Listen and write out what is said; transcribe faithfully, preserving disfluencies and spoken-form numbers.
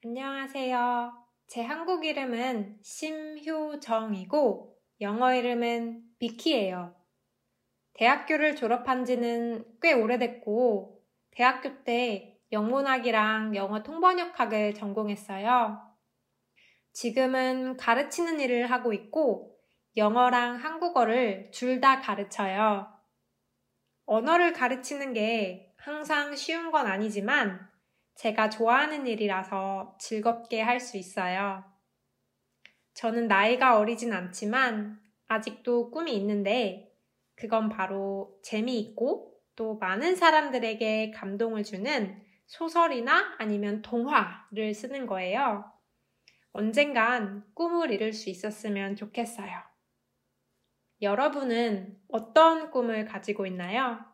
안녕하세요. 제 한국 이름은 심효정이고 영어 이름은 비키예요. 대학교를 졸업한 지는 꽤 오래됐고 대학교 때 영문학이랑 영어 통번역학을 전공했어요. 지금은 가르치는 일을 하고 있고 영어랑 한국어를 둘 다 가르쳐요. 언어를 가르치는 게 항상 쉬운 건 아니지만 제가 좋아하는 일이라서 즐겁게 할 수 있어요. 저는 나이가 어리진 않지만 아직도 꿈이 있는데 그건 바로 재미있고 또 많은 사람들에게 감동을 주는 소설이나 아니면 동화를 쓰는 거예요. 언젠간 꿈을 이룰 수 있었으면 좋겠어요. 여러분은 어떤 꿈을 가지고 있나요?